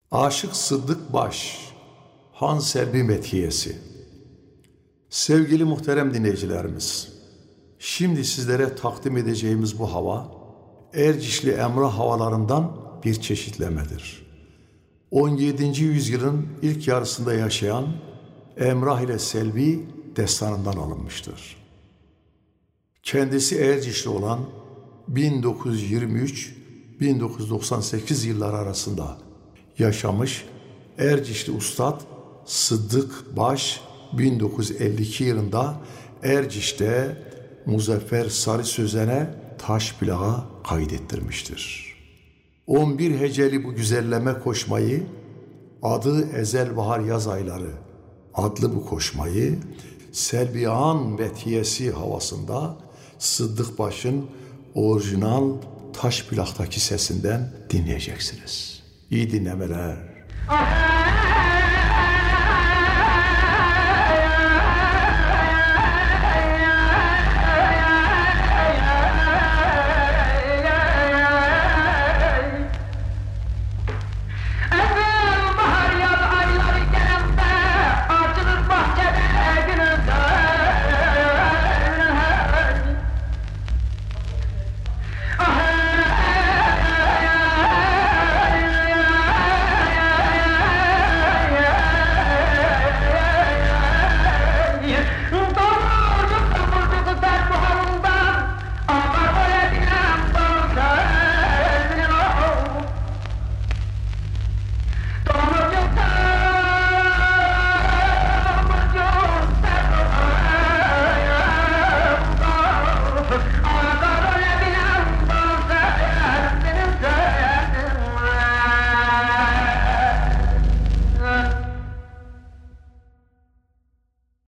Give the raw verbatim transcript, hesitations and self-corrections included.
Aşık Sıddık Baş, Han Selvi Methiyesi. Sevgili muhterem dinleyicilerimiz, şimdi sizlere takdim edeceğimiz bu hava, Ercişli Emrah havalarından bir çeşitlemedir. on yedinci yüzyılın ilk yarısında yaşayan Emrah ile Selvi destanından alınmıştır. Kendisi Ercişli olan bin dokuz yüz yirmi üç - bin dokuz yüz doksan sekiz yılları arasında yaşamış Ercişli Ustad Sıddık Baş bin dokuz yüz elli iki yılında Erciş'te Muzaffer Sarı Sözen'e taş plağa kaydettirmiştir. on bir heceli bu güzelleme koşmayı, adı Ezel Bahar Yaz Ayları adlı bu koşmayı Selvihan Methiyesi havasında Sıddık Baş'ın orijinal taş plaktaki sesinden dinleyeceksiniz. İyi dinlemeler.